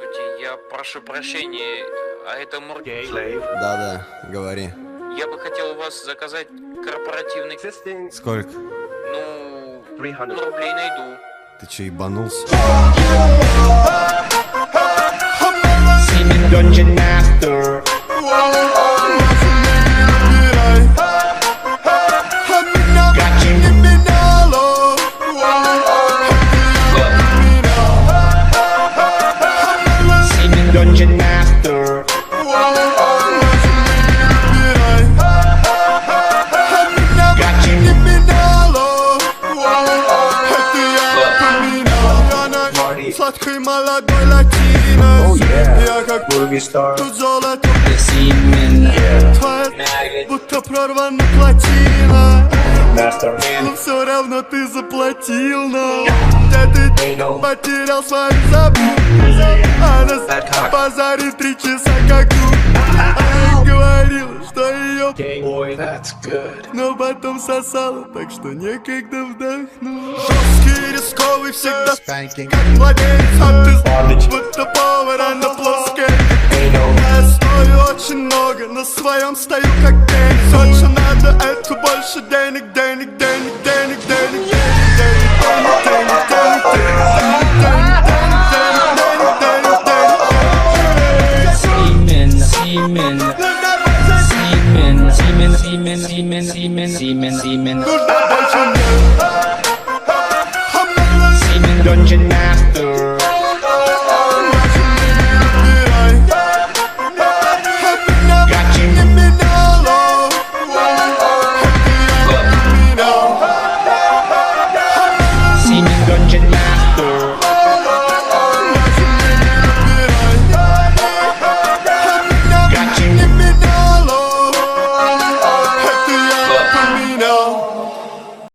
Здравствуйте, я прошу прощения, а это Мургей? Да-да, говори. Я бы хотел у вас заказать корпоративный... Сколько? Ну, 300 рублей найду. Ты че, ебанулся? Dungeon Master. Сладкой молодой латино. Я как тут золото. Твоя будто прорвана плотина. Но все равно ты заплатил, но где ты потерял свою забудь. А на базаре 3 часа как тут. Она говорила, что ее но потом сосала, так что некогда вдохнуть. Жесткий, рисковый, всегда как младенец. А ты будто повара на плоске. Я стою очень много, на своем стою как теннис. Очень надо, это больше денег, денег, денег, денег, денег, денег, денег, денег, денег, денег.